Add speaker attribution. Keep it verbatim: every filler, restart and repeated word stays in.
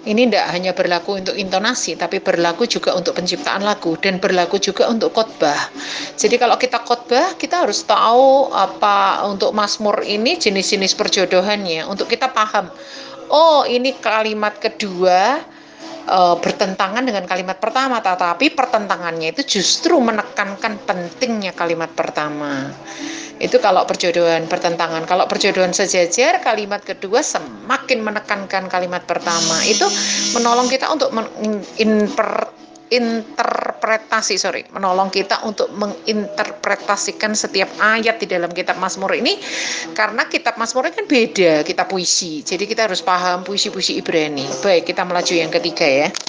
Speaker 1: Ini tidak hanya berlaku untuk intonasi, tapi berlaku juga untuk penciptaan lagu dan berlaku juga untuk khotbah. Jadi kalau kita khotbah, kita harus tahu apa untuk Mazmur ini jenis-jenis perjodohannya, untuk kita paham. Oh, ini kalimat kedua uh, bertentangan dengan kalimat pertama, tetapi pertentangannya itu justru menekankan pentingnya kalimat pertama. Itu kalau perjodohan bertentangan. Kalau perjodohan sejajar, kalimat kedua semakin menekankan kalimat pertama. Itu menolong kita untuk menginter interpretasi sorry menolong kita untuk menginterpretasikan setiap ayat di dalam kitab Mazmur ini, karena kitab Mazmur ini kan beda kitab puisi, jadi kita harus paham puisi-puisi Ibrani. Baik, kita melaju yang ketiga ya.